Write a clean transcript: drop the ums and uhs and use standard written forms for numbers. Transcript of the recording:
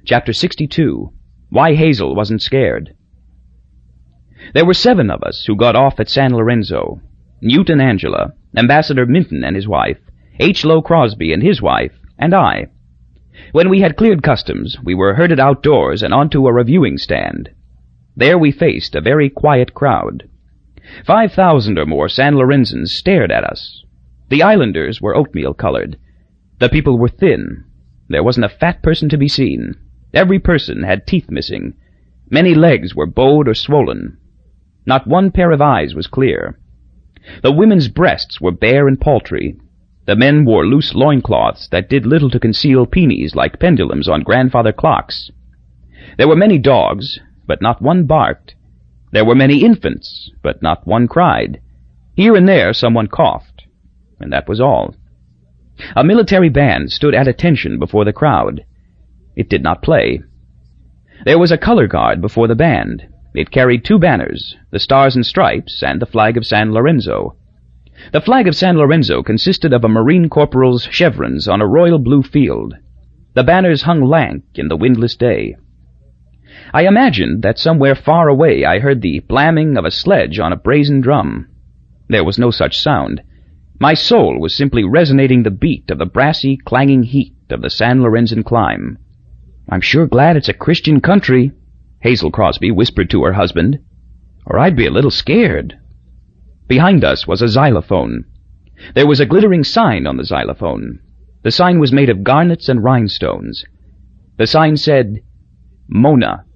Chapter 62. Why Hazel Wasn't Scared. There were 7 of us who got off at San Lorenzo: Newt and Angela, Ambassador Minton and his wife, H. Lowe Crosby and his wife, and I. When we had cleared customs, we were herded outdoors and onto a reviewing stand. There we faced a very quiet crowd. 5,000 or more San Lorenzans stared at us. The islanders were oatmeal-colored. The people were thin. There wasn't a fat person to be seen. Every person had teeth missing. Many legs were bowed or swollen. Not one pair of eyes was clear. The women's breasts were bare and paltry. The men wore loose loincloths that did little to conceal peonies like pendulums on grandfather clocks. There were many dogs, but not one barked. There were many infants, but not one cried. Here and there someone coughed, and that was all. A military band stood at attention before the crowd. It did not play. There was a color guard before the band. It carried 2 banners, the Stars and Stripes and the flag of San Lorenzo. The flag of San Lorenzo consisted of a Marine corporal's chevrons on a royal blue field. The banners hung lank in the windless day. I imagined that somewhere far away I heard the blamming of a sledge on a brazen drum. There was no such sound. My soul was simply resonating the beat of the brassy, clanging heat of the San Lorenzan climb. "I'm sure glad it's a Christian country," Hazel Crosby whispered to her husband, "or I'd be a little scared." Behind us was a xylophone. There was a glittering sign on the xylophone. The sign was made of garnets and rhinestones. The sign said, "Mona."